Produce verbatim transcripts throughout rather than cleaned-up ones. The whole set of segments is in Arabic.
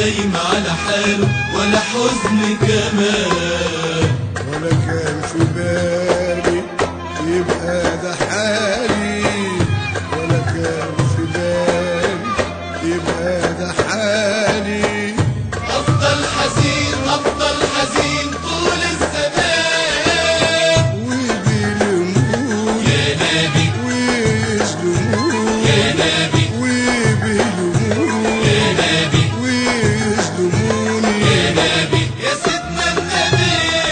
نايم على حاله ولا حزن كمان، ولا كان في بالي يبقى ده حالي، ولا كان في بالي يبقى ده حالي. أفضل حزين أفضل حزين طول الزمان، وبيلوموني يا نبي ويظلموني، يا نبي وبيلوموني يا نبي ويظلموني. يا نبي يا سيدنا النبي.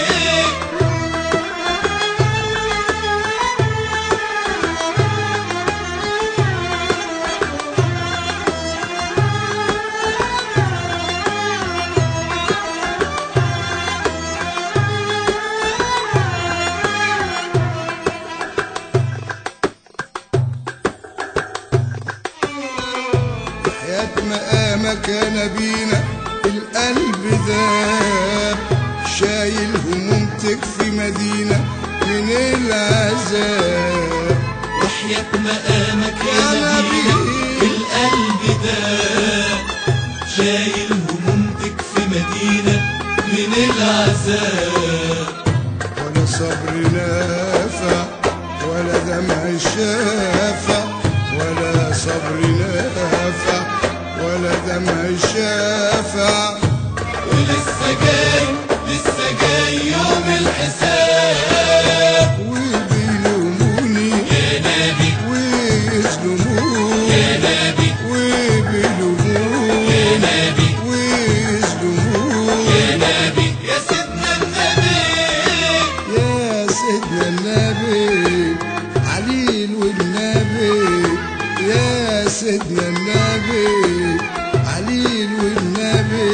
حياة مقامك يا نبينا القلب ذاب، شايل هموم تكفي مدينة من العذاب. وحياة مقامك يا نبينا القلب ده شايل هموم تكفي مدينة من العذاب. ولا صبر نافع ولا دمع شافع، ولا صبر نافع ولا دمع شافع. ولسه جاي لسه جاي يوم الحساب، وبيلوموني يا نبي ويظلموني، يا نبي وبيلوموني يا نبي ويظلموني. يا نبي يا سيدنا النبي. يا سيدنا النبي عليل والنبي، يا سيدنا النبي عليل والنبي.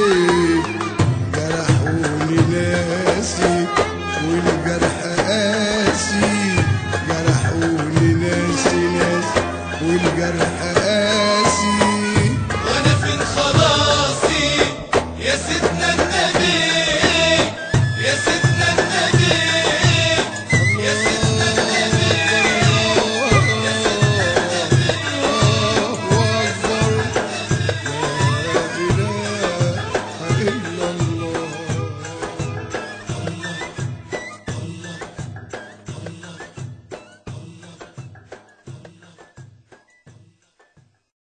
جرحوني ناسي والجرح قاسي، جرحوني ناسي ناسي والجرح